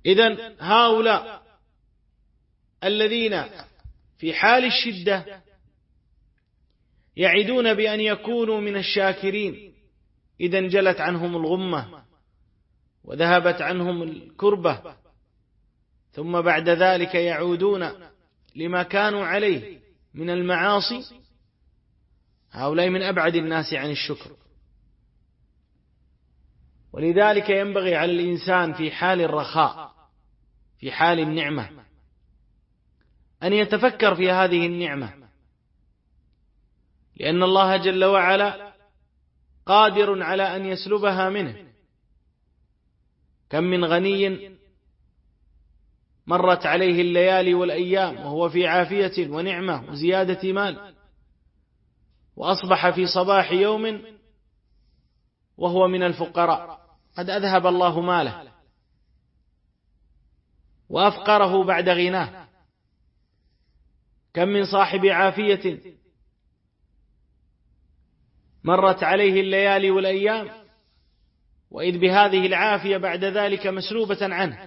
إذن هؤلاء الذين في حال الشدة يعدون بأن يكونوا من الشاكرين إذا انجلت عنهم الغمة وذهبت عنهم الكربة، ثم بعد ذلك يعودون لما كانوا عليه من المعاصي، هؤلاء من أبعد الناس عن الشكر. ولذلك ينبغي على الإنسان في حال الرخاء، في حال النعمة، أن يتفكر في هذه النعمة، لأن الله جل وعلا قادر على أن يسلبها منه. كم من غني مرت عليه الليالي والأيام وهو في عافية ونعمة وزيادة مال، وأصبح في صباح يوم وهو من الفقراء، قد أذهب الله ماله وأفقره بعد غناه. كم من صاحب عافية مرت عليه الليالي والأيام وإذ بهذه العافية بعد ذلك مسلوبة عنه.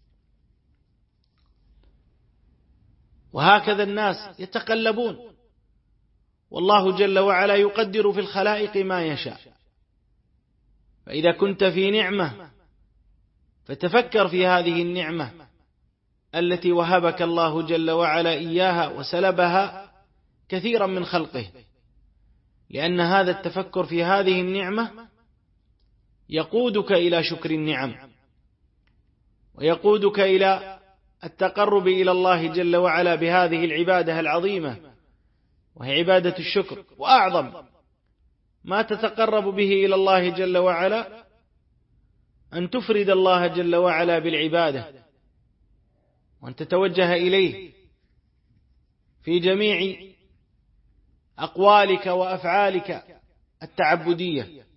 وهكذا الناس يتقلبون، والله جل وعلا يقدر في الخلائق ما يشاء. فإذا كنت في نعمة فتفكر في هذه النعمة التي وهبك الله جل وعلا إياها وسلبها كثيرا من خلقه، لأن هذا التفكر في هذه النعمة يقودك إلى شكر النعم، ويقودك إلى التقرب إلى الله جل وعلا بهذه العبادة العظيمة، وهي عبادة الشكر. وأعظم ما تتقرب به إلى الله جل وعلا أن تفرد الله جل وعلا بالعبادة، وأن تتوجه إليه في جميع أقوالك وأفعالك التعبدية.